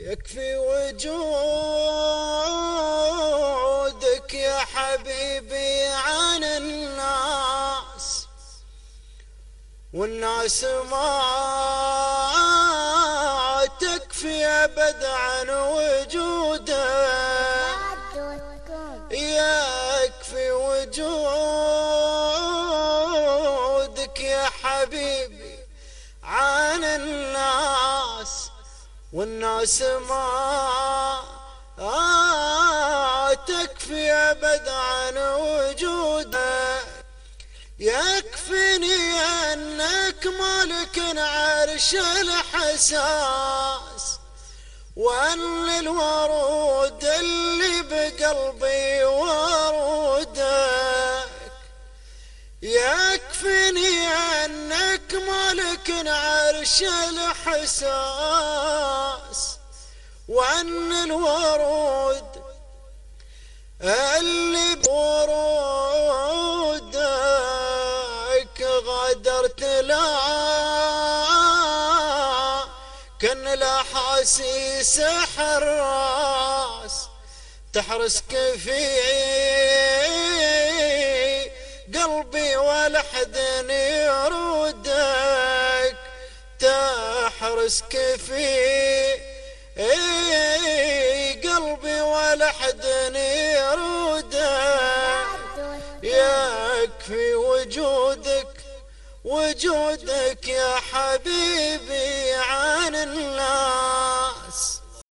يكفي وجودك يا حبيبي عن الناس، والناس ما تكفي أبد عن وجودك. يكفي وجودك يا حبيبي عن الناس، والناس ما تكفي أبد عن وجودك. يكفيني أنك مالك عرش الحساس، وأن الورود اللي بقلبي ورودك. يكفيني أنك مالك عرش الحساس، وأن الورود اللي بورودك غادرت كان الأحاسيس حراس تحرسك في قلبي ولا حد يرودك. تحرسك في قلبي ولا حد يرودك. يكفي وجودك يا حبيبي عن الناس.